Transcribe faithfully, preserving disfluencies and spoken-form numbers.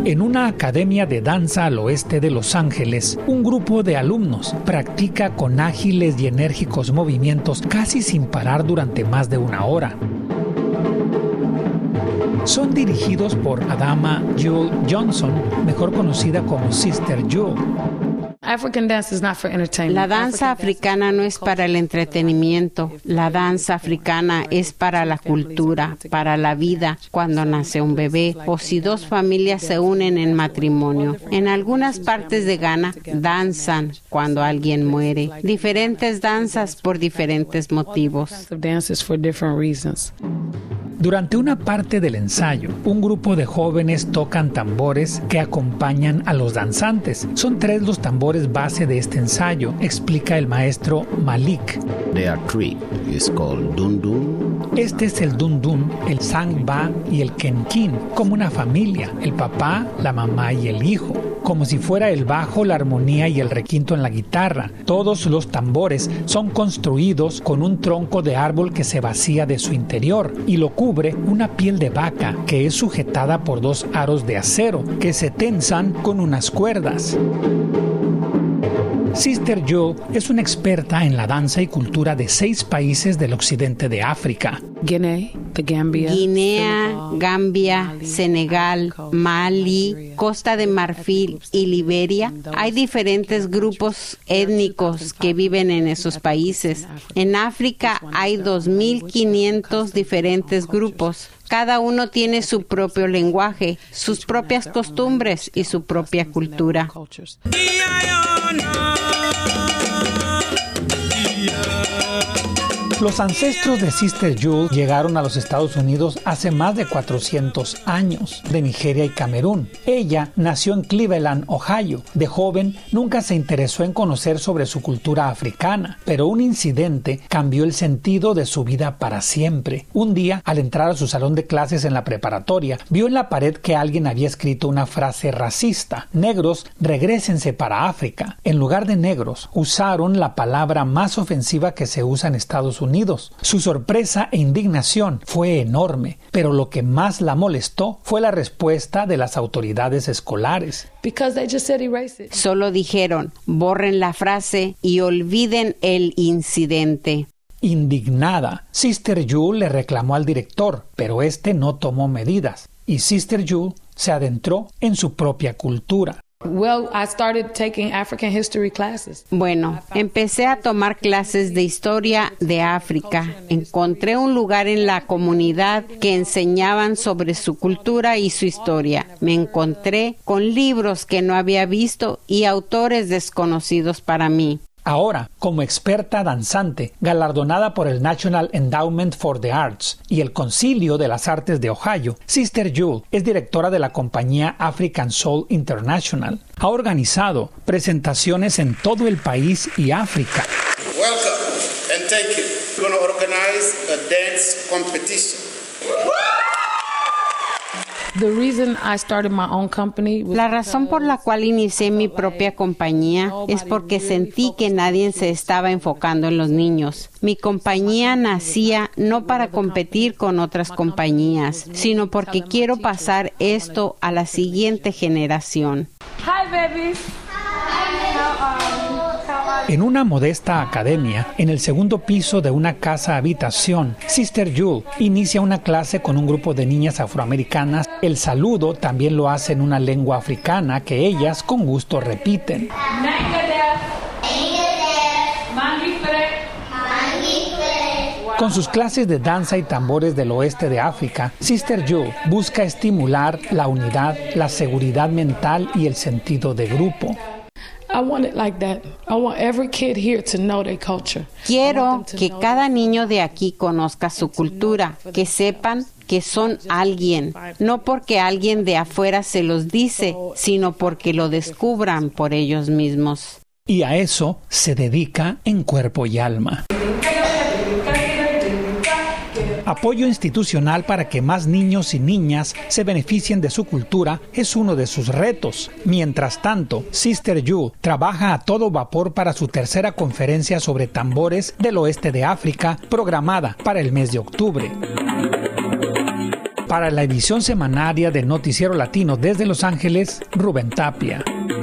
En una academia de danza al oeste de Los Ángeles, un grupo de alumnos practica con ágiles y enérgicos movimientos casi sin parar durante más de una hora. Son dirigidos por Adama Jewel Johnson, mejor conocida como Sister Jewel. La danza africana no es para el entretenimiento. La danza africana es para la cultura, para la vida, cuando nace un bebé o si dos familias se unen en matrimonio. En algunas partes de Ghana danzan cuando alguien muere. Diferentes danzas por diferentes motivos. Durante una parte del ensayo, un grupo de jóvenes tocan tambores que acompañan a los danzantes. Son tres los tambores base de este ensayo, explica el maestro Malik. There are three. It's called dundun. Este es el dundun, el sangba y el kenkin, como una familia, el papá, la mamá y el hijo. Como si fuera el bajo, la armonía y el requinto en la guitarra. Todos los tambores son construidos con un tronco de árbol que se vacía de su interior y lo cubre una piel de vaca que es sujetada por dos aros de acero que se tensan con unas cuerdas. Sister Jewel es una experta en la danza y cultura de seis países del occidente de África. Guinea, Gambia, Senegal, Mali, Costa de Marfil y Liberia. Hay diferentes grupos étnicos que viven en esos países. En África hay dos mil quinientos diferentes grupos. Cada uno tiene su propio lenguaje, sus propias costumbres y su propia cultura. Los ancestros de Sister Jewel llegaron a los Estados Unidos hace más de cuatrocientos años, de Nigeria y Camerún. Ella nació en Cleveland, Ohio. De joven, nunca se interesó en conocer sobre su cultura africana, pero un incidente cambió el sentido de su vida para siempre. Un día, al entrar a su salón de clases en la preparatoria, vio en la pared que alguien había escrito una frase racista: negros, regrésense para África. En lugar de negros, usaron la palabra más ofensiva que se usa en Estados Unidos. Su sorpresa e indignación fue enorme, pero lo que más la molestó fue la respuesta de las autoridades escolares. Solo dijeron, borren la frase y olviden el incidente. Indignada, Sister Jewel le reclamó al director, pero este no tomó medidas, y Sister Jewel se adentró en su propia cultura. Well, I started taking African history classes. Bueno, empecé a tomar clases de historia de África. Encontré un lugar en la comunidad que enseñaban sobre su cultura y su historia. Me encontré con libros que no había visto y autores desconocidos para mí. Ahora, como experta danzante, galardonada por el National Endowment for the Arts y el Concilio de las Artes de Ohio, Sister Jewel es directora de la compañía African Soul International. Ha organizado presentaciones en todo el país y África. Welcome and thank you. We're going to organize a dance competition. La razón por la cual inicié mi propia compañía es porque sentí que nadie se estaba enfocando en los niños. Mi compañía nacía no para competir con otras compañías, sino porque quiero pasar esto a la siguiente generación. Hi, babies. En una modesta academia, en el segundo piso de una casa habitación, Sister Jewel inicia una clase con un grupo de niñas afroamericanas. El saludo también lo hace en una lengua africana que ellas con gusto repiten. Con sus clases de danza y tambores del oeste de África, Sister Jewel busca estimular la unidad, la seguridad mental y el sentido de grupo. Quiero que cada niño de aquí conozca su cultura, que sepan que son alguien, no porque alguien de afuera se los dice, sino porque lo descubran por ellos mismos. Y a eso se dedica en cuerpo y alma. Apoyo institucional para que más niños y niñas se beneficien de su cultura es uno de sus retos. Mientras tanto, Sister Jewel trabaja a todo vapor para su tercera conferencia sobre tambores del oeste de África, programada para el mes de octubre. Para la edición semanaria del Noticiero Latino desde Los Ángeles, Rubén Tapia.